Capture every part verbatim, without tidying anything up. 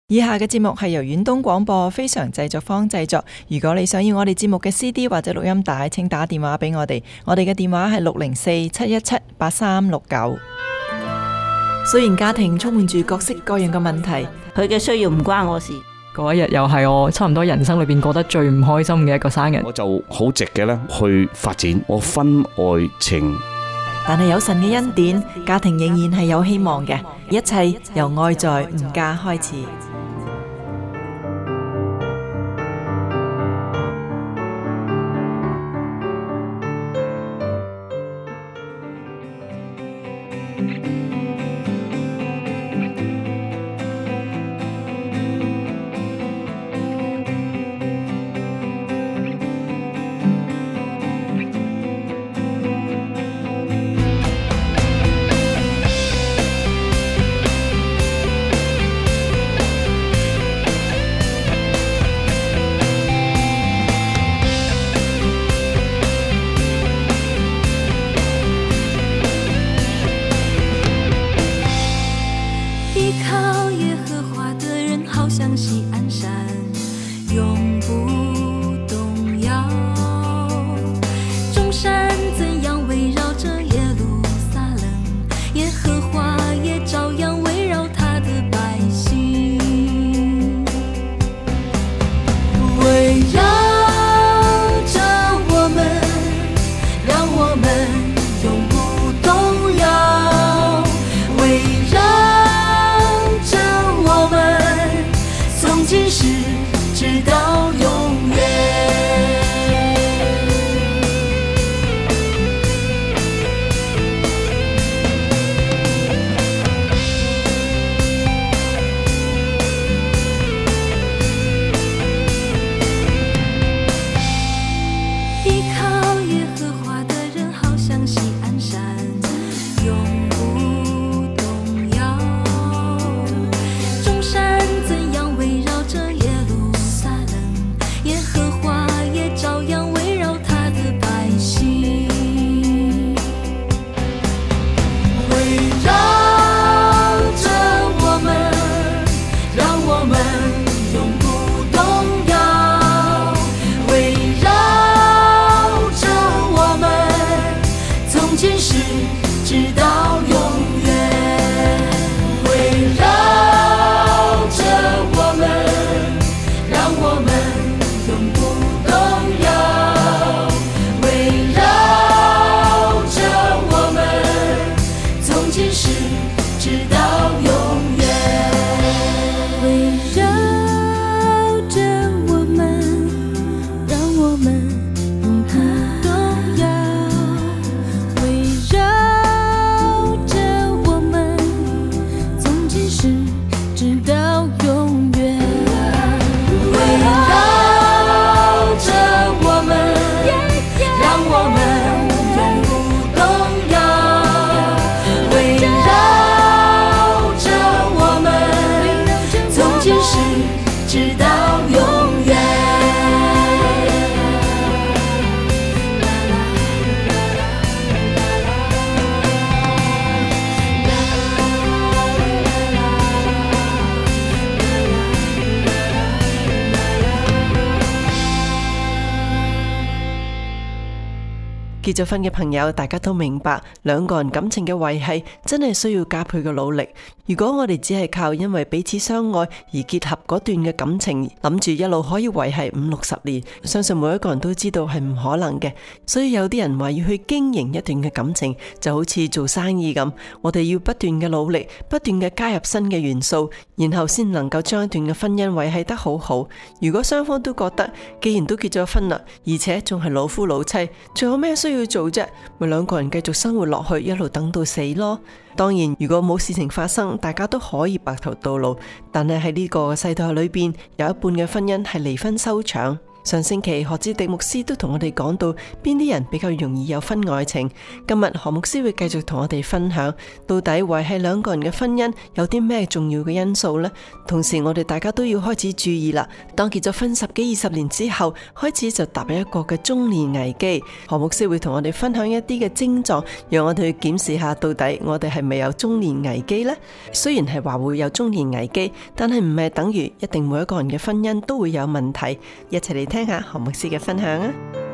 以下嘅節目係由遠東廣播非常製作坊製作。如果你想要我哋節目嘅 C D 或者錄音帶，請打電話俾我哋。我哋嘅電話係六零四七一七八三六九。雖然家庭充滿住各式各樣嘅問題， 佢嘅需要唔關我事。 嗰一日又係我差唔多人生裏邊過得最唔開心嘅一個生日。 我就好直嘅咧去發展我婚外情。 但係有神嘅恩典，家庭仍然係有希望嘅。一切由愛在吾家開始。結咗婚嘅朋友，大家都明白，兩個人感情嘅維繫真係需要加倍嘅努力。如果我哋只係靠因為彼此相愛而結合嗰段嘅感情，諗住一路可以維繫五六十年，相信每一個人都知道係唔可能嘅。所以有啲人話要去經營一段嘅感情，就好似做生意咁，我哋要不斷嘅努力，不斷嘅加入新嘅元素，然後先能夠將一段嘅婚姻維繫得好好。如果雙方都覺得既然都結咗婚啦，而且仲係老夫老妻，仲有咩需要要做啫，咪兩個人繼續生活落去，一路等到死咯。當然，如果冇事情發生，大家都可以白頭到老。但係喺呢個世代裏邊，有一半嘅婚姻係離婚收場。 上星期何志迪牧師都同我哋講到邊啲人比較容易有婚外情，今日何牧師會繼續同我哋分享到底維繫兩個人嘅婚姻有啲咩重要嘅因素呢？同時我哋大家都要開始注意啦，當結咗婚十幾二十年之後，開始就踏入一個嘅中年危機。何牧師會同我哋分享一啲嘅症狀，讓我哋去檢視下到底我哋係咪有中年危機呢？雖然係話會有中年危機，但係唔係等於一定每一個人嘅婚姻都會有問題。一齊嚟聽下何牧師嘅分享啊！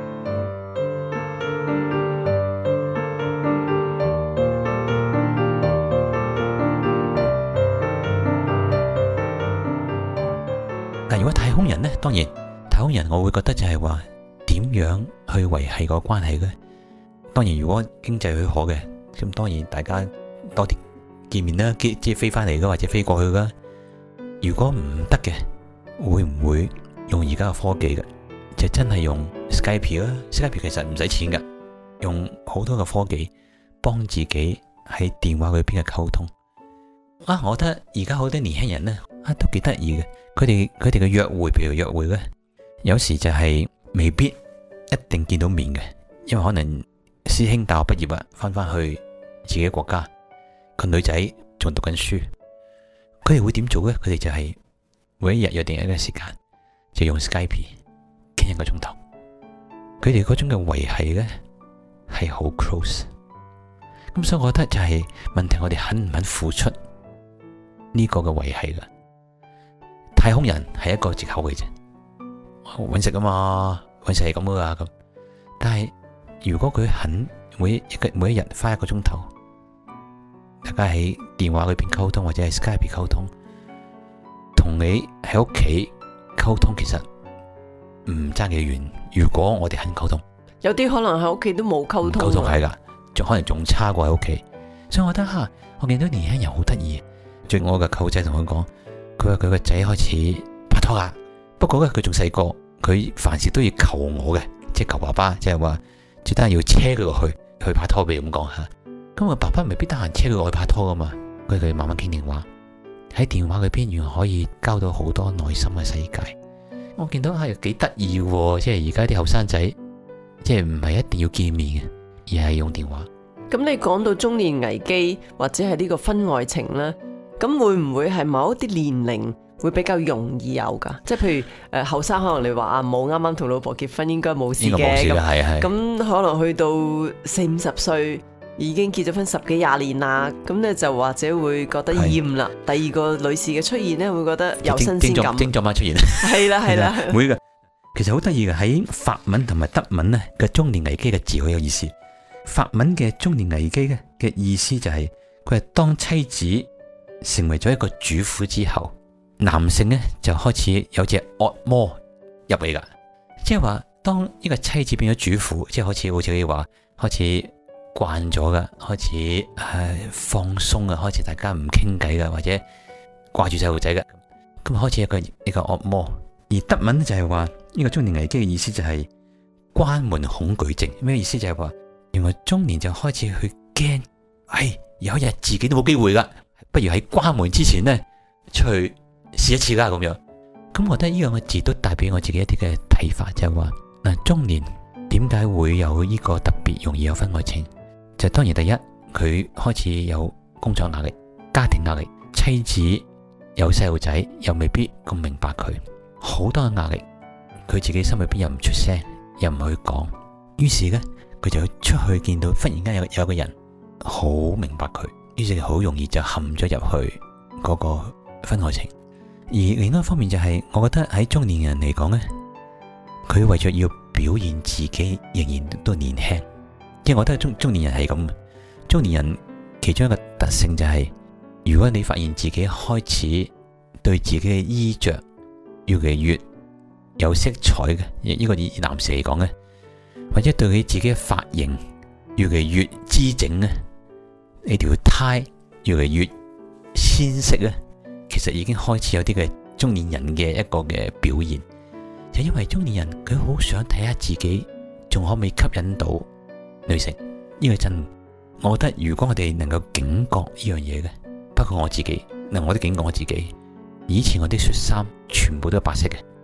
嗱，如果太空人呢，當然太空人我會覺得就係話點樣去維繫個關係嘅。當然如果經濟許可嘅，咁當然大家多啲見面啦，即係飛翻嚟嘅或者飛過去噶。如果唔得嘅，會唔會用而家嘅科技嘅？就真係用 Skype 啦 ，Skype 其實唔使錢噶，用好多嘅科技幫自己喺電話嗰邊嘅溝通。啊，我覺得而家好多年輕人呢，啊都幾得意嘅。佢哋佢哋嘅約會，譬如約會咧，有時就係未必一定見到面嘅，因為可能師兄大學畢業啊，翻翻去自己國家，個女仔仲讀緊書，佢哋會點做咧？佢哋就係每一日約定一個時間，就用 Skype 傾一個鐘頭。佢哋嗰種嘅維繫咧係好 close。咁所以我覺得就係問題，我哋肯唔肯付出呢個嘅維繫噶？太空人係一個藉口嘅啫，搵食啊嘛，搵食係咁噶咁。但係如果佢肯每一個每一日花一個鐘頭，大家喺電話裏邊溝通或者係 Skype 溝通，同你喺屋企溝通其實唔爭幾遠。如果我哋肯溝通， 有啲可能喺屋企都冇溝通， 溝通係噶，仲可能仲差過喺屋企。所以我覺得吓，我見到年輕人好得意。最我嘅舅仔同佢講。佢話佢個仔開始拍拖啦，不過咧佢仲細個，佢凡事都要求我嘅，即係求爸爸，即係話最得要車佢落去去拍拖，俾咁講吓。咁我爸爸未必得閒車佢落去拍拖噶嘛，佢哋慢慢傾電話，喺電話裏邊原來可以交到好多內心嘅世界。我見到係幾得意喎，即係而家啲後生仔，即係唔係一定要見面嘅，而係用電話。 咁你講到中年危機或者係呢個婚外情咧？咁會唔會係某一啲年齡會比較容易有噶？即係譬如誒後生可能你話啊冇啱啱同老婆結婚應該冇事嘅，咁咁可能去到四五十歲已經結咗婚十幾廿年啦，咁咧就或者會覺得厭啦。第二個女士嘅出現咧會覺得有新鮮感， 症狀嘛出現， 係啦係啦， 每個其實好得意嘅，喺法文同埋德文咧嘅中年危機嘅字好有意思。法文嘅中年危機嘅嘅意思就係佢係當妻子成為咗一個主婦之後，男性呢就開始有隻惡魔入嚟噶，即係話當呢個妻子變咗主婦，即係開始好似可以話開始慣咗噶，開始誒放鬆啊，開始大家唔傾偈噶，或者掛住細路仔噶，咁開始一個一個惡魔。而德文就係話呢個中年危機嘅意思就係關門恐懼症，咩意思？就係話原來中年就開始去驚，哎有一日自己都冇機會噶。不如喺關門之前呢，出去試一次啦咁樣。咁我覺得呢兩個字都代表我自己一啲嘅睇法，就係話嗱，中年點解會有呢個特別容易有婚外情？就當然第一，佢開始有工作壓力、家庭壓力，妻子有細路仔又未必咁明白佢，好多嘅壓力，佢自己心裏邊又唔出聲，又唔去講，於是呢，佢就出去見到忽然間有有個人好明白佢。於是好容易就陷咗入去嗰個婚外情。而另一方面就係、是，我覺得喺中年人嚟講呢，佢為咗要表現自己仍然都年輕，因為我覺得中中年人係咁。中年人其中一個特性就係、是，如果你發現自己開始對自己嘅衣着越嚟越有色彩嘅，呢、這個以男士嚟講呢，或者對佢自己嘅髮型越嚟越姿整呢，呢條呔越嚟越鮮色咧，其實已經開始有啲嘅中年人嘅一個嘅表現，就因為中年人佢好想睇下自己仲可唔可以吸引到女性，呢個真。我覺得如果我哋能夠警覺呢樣嘢嘅，包括我自己，嗱我都警覺我自己，以前我啲恤衫全部都係白色嘅，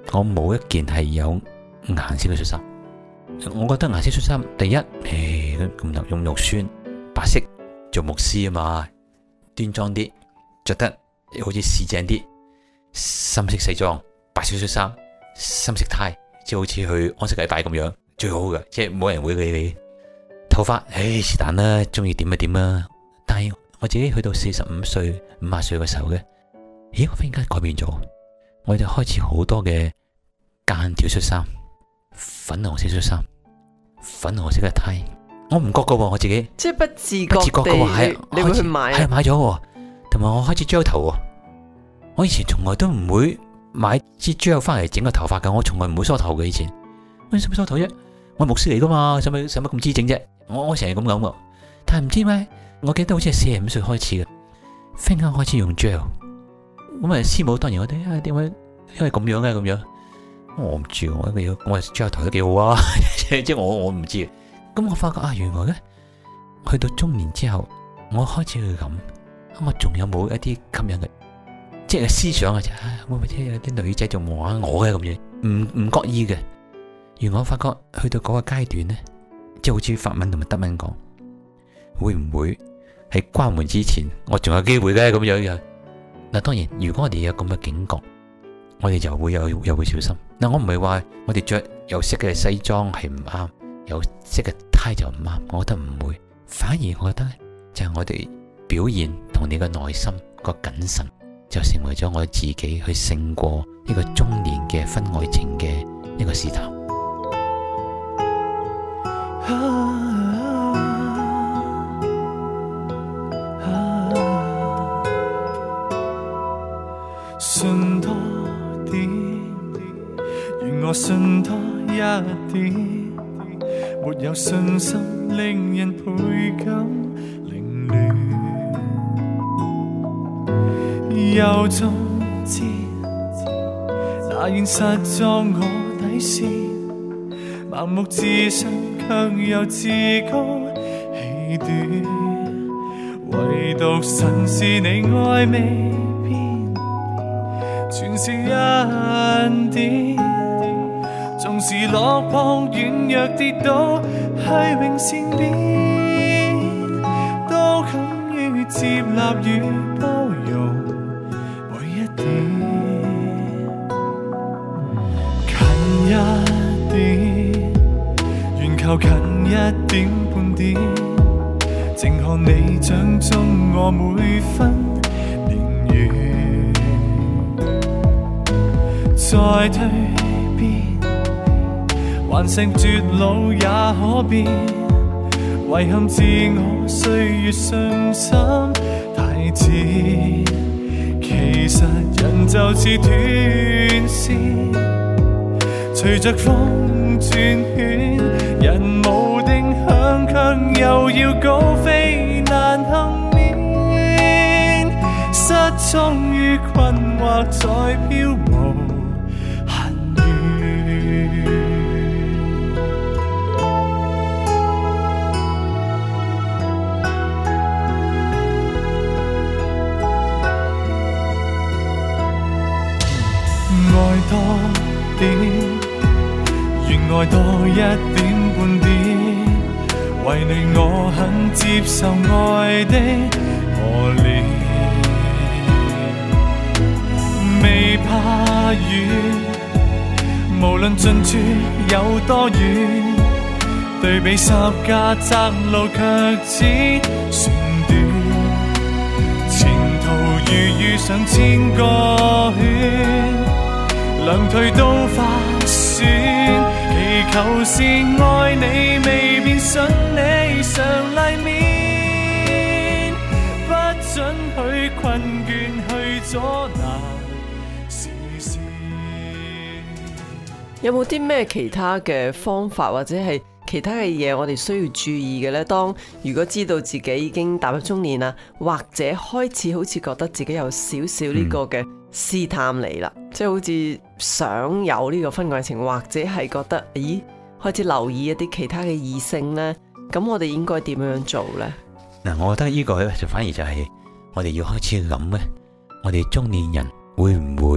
我冇一件係有顏色嘅恤衫。我覺得顏色恤衫，第一，誒咁就用肉酸白色做牧師啊嘛，端莊啲，着得好似市正啲，深色西裝、白色恤衫、深色呔，即係好似去安息禮拜咁樣，最好嘅，即係冇人會理你。頭髮，誒是但啦，中意點就點啦。但係我自己去到四十五歲、五十歲嘅時候嘅，咦，我忽然間改變咗，我就開始好多嘅間條恤衫。粉紅色恤衫，粉紅色嘅呔，我唔覺噶喎，我自己即係不自覺不自覺嘅喎，係你會去買， 係買咗喎，同埋我開始焦頭喎。我以前從來都唔會買支焦翻嚟整個頭髮噶，我從來唔會梳頭嘅以前。我使乜梳頭啫？我係牧師嚟噶嘛，使乜使乜咁知整啫？我我成日咁諗喎，但係唔知咩，我記得好似係四十五歲開始嘅，忽然間開始用焦。咁啊，師母當然我哋啊點解因為咁樣嘅咁樣。我唔知，我一個我係焦頭都幾好啊，即係我我唔知。咁我發覺啊，原來咧去到中年之後，我開始去諗，我仲有冇一啲吸引嘅，即係思想啊，就會唔會聽有啲女仔仲望下我嘅咁嘢？唔唔覺意嘅。原來我發覺去到嗰個階段咧，即係好似法文同埋德文講，會唔會喺關門之前，我仲有機會咧咁樣嘅？嗱，當然，如果我哋有咁嘅警覺，我哋就會有又會小心。嗱，我唔係話我哋着有色嘅西裝係唔啱，有色嘅呔就唔啱，我覺得唔會。反而我覺得就係我哋表現同你嘅內心個謹慎，就成為咗我自己去勝過呢個中年嘅婚外情嘅一個試探。 信多點，願我信多一點，沒有信心令人倍感凌亂，又總知那現實撞我底線，盲目自信卻又自高氣短，唯獨神是你愛未變，全是恩典，縱使落魄軟弱跌倒，虛榮善變，都敢於接納與包容每一點，近一點，願求近一點半點，靜看你掌中我每分年月，再蛻變，頑石絕路也可變，遺憾自我歲月信心太淺，其實人就似斷線，隨着風轉圈，人無定向卻又要高飛難幸免，失蹤於困惑在飄無恨怨，愛多點，願愛多一點半點，為你我肯接受愛的磨練，未怕遠，無論進處有多遠，對比十架窄路卻只算短，前途如遇上千個圈，兩腿都劃損，祈求是愛你未變，信你常黎面，不准許困倦去阻撓視線。 有冇啲咩其他嘅方法或者係其他嘅嘢我哋需要注意嘅呢？當如果知道自己已經踏入中年啦，或者開始好似覺得自己有少少呢個嘅試探嚟啦，嗯、即係好似想有呢個婚外情，或者係覺得咦開始留意一啲其他嘅異性呢，咁我哋應該點樣做呢？ 嗱，我覺得呢個咧就反而就係我哋要開始諗咧，我哋中年人會唔會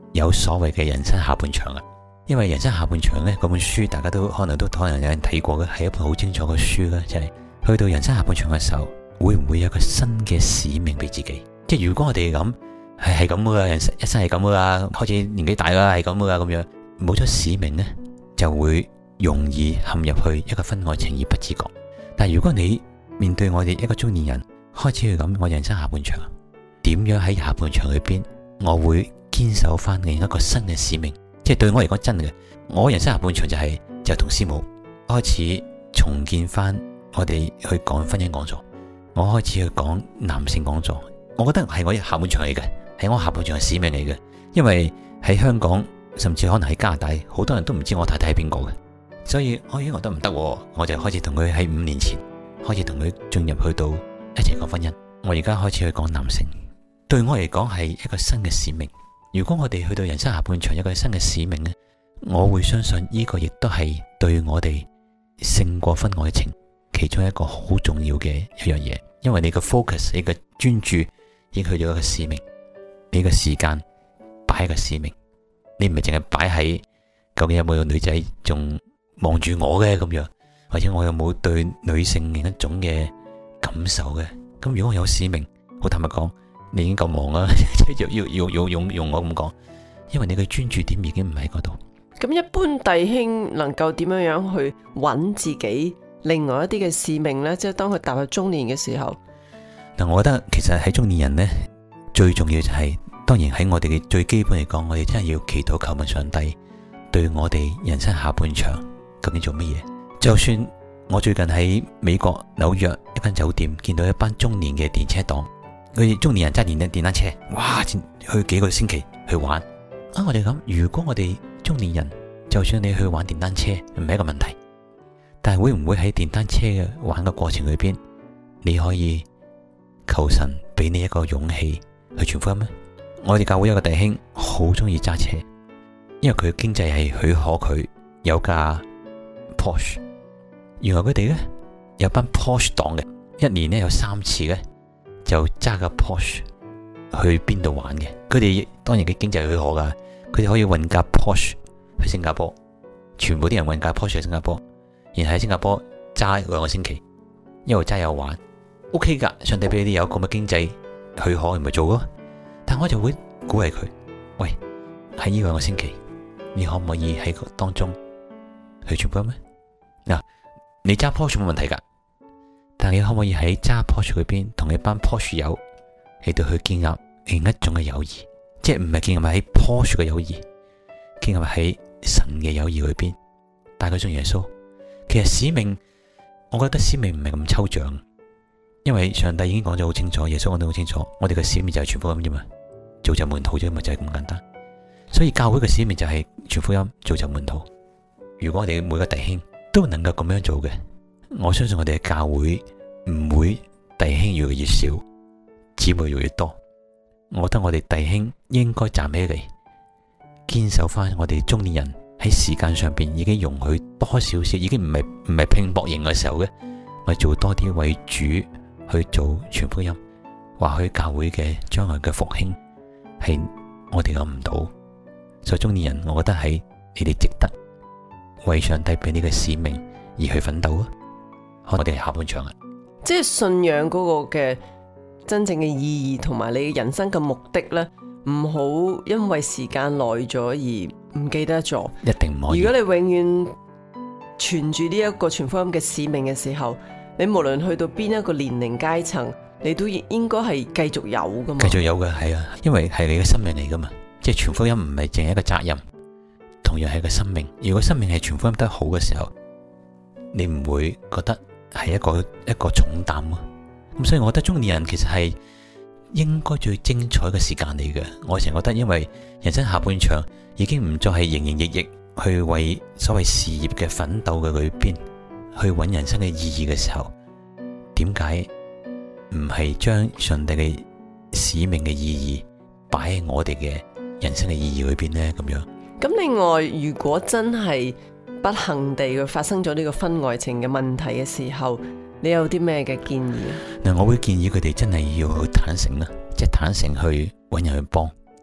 有所謂嘅人生下半場啊。因為人生下半場呢，嗰本書大家都可能都可能有人睇過嘅，係一本好清楚嘅書啦。就係、是、去到人生下半場嘅時候，會唔會有一個新嘅使命俾自己？即係如果我哋咁係係咁噶，人生一生係咁噶啦，開始年紀大啦係咁噶啦，咁樣冇咗使命呢，就會容易陷入去一個婚外情而不自覺。但係如果你面對我哋一個中年人開始去咁，我人生下半場點樣喺下半場裏邊，我會堅守翻另一個新嘅使命。即係對我嚟講真嘅，我人生下半場就係、是、就同師母開始重建翻我哋去講婚姻講座，我開始去講男性講座，我覺得係我下半場嚟嘅，係我下半場嘅使命嚟嘅。因為喺香港甚至可能喺加拿大，好多人都唔知我太太係邊個嘅，所以我已經覺得唔得，我就開始同佢喺五年前開始同佢進入去到一齊講婚姻。我而家開始去講男性，對我嚟講係一個新嘅使命。如果我哋去到人生下半場一個新嘅使命呢，我會相信呢個亦都係對我哋勝過婚外情其中一個好重要嘅一樣嘢。因為你個 focus， 你個專注已經去咗一個使命，你個時間擺喺個使命，你唔係淨係擺喺究竟有冇個女仔仲望住我嘅咁樣，或者我有冇對女性另一種嘅感受嘅。咁如果我有使命，好坦白講，你已經夠忙啦，要要要用用用我咁講，因為你嘅專注點已經唔喺嗰度。 咁一般弟兄能夠點樣樣去揾自己另外一啲嘅使命呢？即係當佢踏入中年嘅時候。 嗱，我覺得其實喺中年人呢，最重要就係、是，當然喺我哋嘅最基本嚟講，我哋真係要祈禱求問上帝對我哋人生下半場究竟做乜嘢。就算我最近喺美國紐約一間酒店見到一班中年嘅電車黨。佢哋中年人揸電電單車，哇！去幾個星期去玩啊！我哋諗，如果我哋中年人，就算你去玩電單車，唔係一個問題，但係會唔會喺電單車嘅玩嘅過程裏邊，你可以求神俾你一個勇氣去傳福音咩？我哋教會有個弟兄好中意揸車，因為佢經濟係許可佢有架 Porsche。原來佢哋咧有班 Porsche 黨嘅，一年咧有三次嘅。就揸架 Porsche 去邊度玩嘅，佢哋當然嘅經濟許可噶，佢哋可以運架 Porsche 去新加坡，全部啲人運架 Porsche 去新加坡，然後喺新加坡揸兩個星期，一路揸一路玩 ，OK 噶，上帝俾你有咁嘅經濟許可，咪做咯。但我就會鼓勵佢，喂，喺呢兩個星期，你可唔可以喺當中去傳福音咩？嗱，你揸 Porsche 冇問題噶。但你可唔可以喺揸 Porsche 嗰邊同一班 Porsche 友嚟到去建立另一種嘅友誼，即係唔係建立喺 Porsche 嘅友誼，建立喺神嘅友誼裏邊，帶佢信耶穌。其實使命，我覺得使命唔係咁抽象，因為上帝已經講咗好清楚，耶穌講得好清楚，我哋嘅使命就係傳福音啫嘛，造就門徒啫嘛，就係咁簡單。所以教會嘅使命就係傳福音，造就門徒。如果我哋每個弟兄都能夠咁樣做嘅，我相信我哋嘅教會唔會弟兄越嚟越少，姊妹越嚟越多。我覺得我哋弟兄應該站起嚟，堅守翻我哋中年人喺時間上邊已經容許多少少，已經唔係唔係拼搏型嘅時候嘅，我哋做多啲為主去做傳福音，或許教會嘅將來嘅復興係我哋諗唔到。所以中年人，我覺得係你哋值得為上帝俾你嘅使命而去奮鬥啊！我哋係下半場啊， 即係信仰嗰個嘅真正嘅意義同埋你嘅人生嘅目的呢，唔好因為時間耐咗而唔記得咗。 一定唔可以。如果你永遠存住呢一個傳福音嘅使命嘅時候，你無論去到邊一個年齡階層，你都應該係繼續有噶嘛。 繼續有嘅，係啊，因為係你嘅生命嚟噶嘛。即係傳福音唔係淨係一個責任，同樣係一個生命。如果生命係傳福音得好嘅時候，你唔會覺得係一個一個重擔咯。咁所以我覺得中年人其實係應該最精彩嘅時間嚟嘅。我成日覺得，因為人生下半場已經唔再係營營役役去為所謂事業嘅奮鬥嘅裏邊去揾人生嘅意義嘅時候，點解唔係將上帝嘅使命嘅意義擺喺我哋嘅人生嘅意義裏邊呢？咁樣。 咁另外，如果真係不幸地佢發生咗呢個婚外情嘅問題嘅時候，你有啲咩嘅建議啊？ 嗱，我會建議佢哋真係要去坦誠啦，即係坦誠去揾人去幫，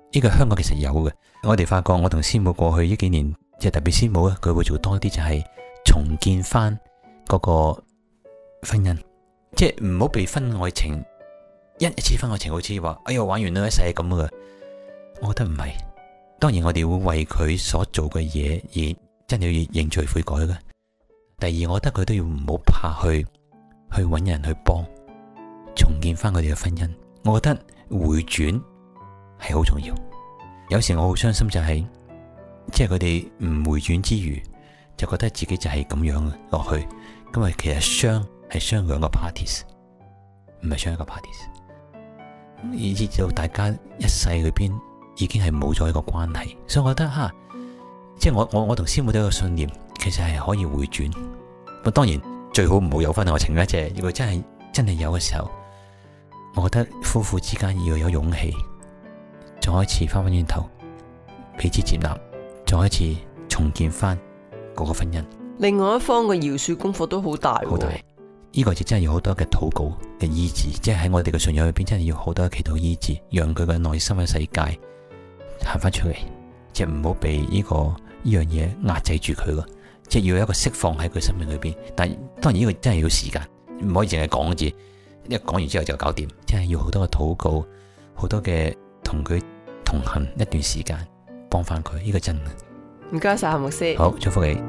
呢個香港其實有嘅。我哋發覺我同師母過去呢幾年，即係特別師母咧，佢會做多啲就係重建翻嗰個婚姻，即係唔好被婚外情一一次婚外情好似話哎呀玩完啦一世咁嘅。我覺得唔係，當然我哋會為佢所做嘅嘢而真係要認罪悔改嘅。第二，我覺得佢都要唔好怕去去揾人去幫重建翻佢哋嘅婚姻。我覺得回轉係好重要。有時我好傷心就係、是，即係佢哋唔回轉之餘，就覺得自己就係咁樣落去，咁啊其實傷係傷兩個 parties， 唔係傷一個 parties， 以至到大家一世裏邊已經係冇咗一個關係。所以我覺得吓，即係我我我同師母都有個信念，其實係可以回轉。咁當然最好唔好有婚外情啦，即係如果真係真係有嘅時候，我覺得夫婦之間要有勇氣，再一次翻返轉頭彼此接納，再一次重建翻嗰個婚姻。 另外一方嘅饒恕功課都好大， 好大。呢個就真係要好多嘅禱告嘅醫治，即係喺我哋嘅信仰裏邊，真係要好多嘅祈禱醫治，讓佢嘅內心嘅世界行翻出嚟，即係唔好被呢個呢樣嘢壓制住佢咯，即係要有一個釋放喺佢生命裏邊。但係當然呢個真係要時間，唔可以淨係講字，一講完之後就搞掂，即係要好多嘅禱告，好多嘅同佢同行一段時間，幫翻佢。呢個真嘅。 唔該晒，牧師。 好，祝福你。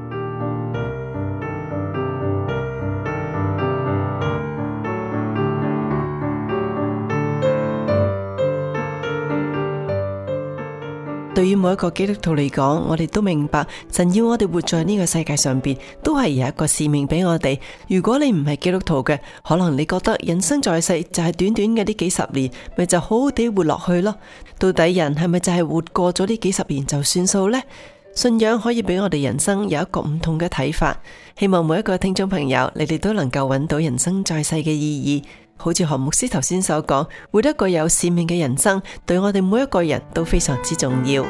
對於每一個基督徒嚟講，我哋都明白神要我哋活在呢個世界上邊，都係有一個使命俾我哋。如果你唔係基督徒嘅，可能你覺得人生在世就係短短嘅呢幾十年，咪就好好地活落去咯。到底人係咪就係活過咗呢幾十年就算數呢？信仰可以俾我哋人生有一個唔同嘅睇法。希望每一個聽眾朋友，你哋都能夠揾到人生在世嘅意義。好似何牧師頭先所講，活一個有使命嘅人生，對我哋每一個人都非常之重要。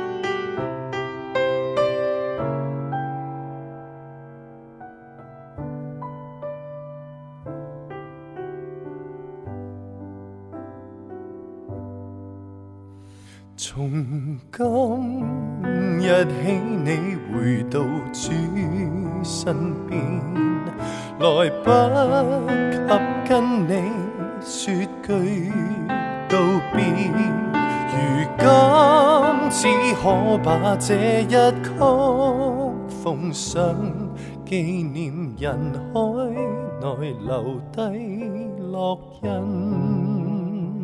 從今日起，你回到主身邊，來不及跟你說句道別，如今只可把這一曲奉上，紀念人海內留低烙印。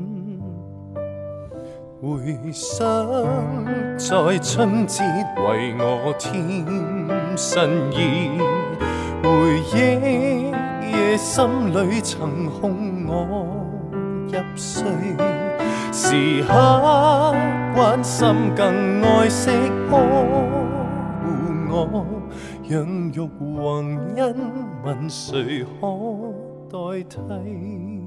回想在春節為我添新意，回憶夜心裏曾哄我入睡，時刻關心更愛惜呵護我，養育宏恩問誰可代替？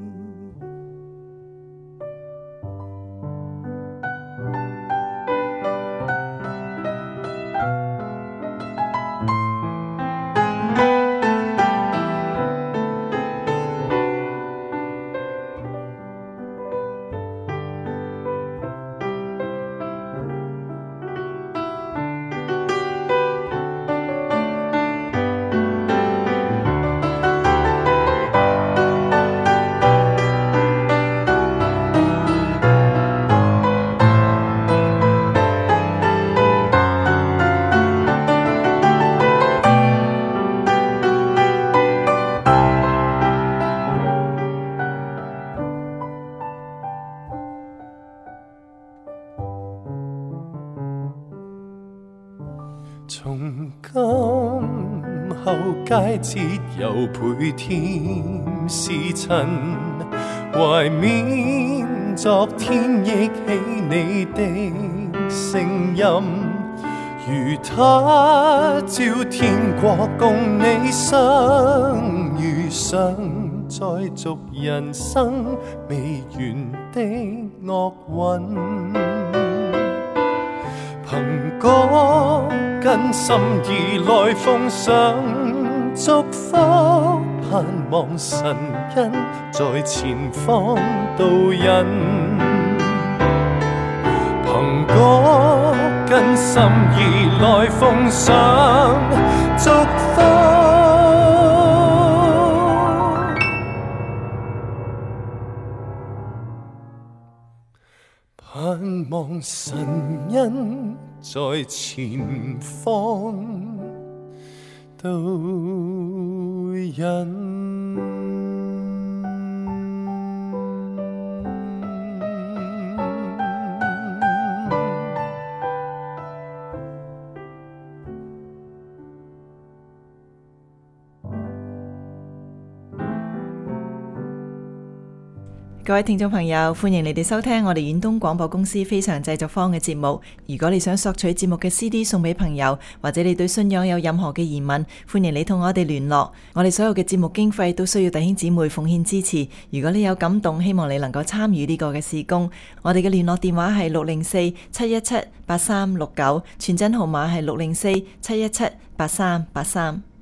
從今後佳節又倍添時辰，懷緬昨天憶起你的聲音，如他朝天國共你相遇上，再續人生未完的樂韻。憑歌跟心意來奉上祝福，盼望神恩在前方導引。 果跟心意來奉上祝福，盼望神恩在前方導引。 各位聽眾朋友，歡迎你哋收聽我哋遠東廣播公司非常製作坊嘅節目。如果你想索取節目嘅 C D 送俾朋友，或者你對信仰有任何嘅疑問，歡迎你同我哋聯絡。我哋所有嘅節目經費都需要弟兄姊妹奉獻支持。如果你有感動，希望你能夠參與呢個嘅事工。我哋嘅聯絡電話係六零四七一七八三六九，傳真號碼係六零四七一七八三八三。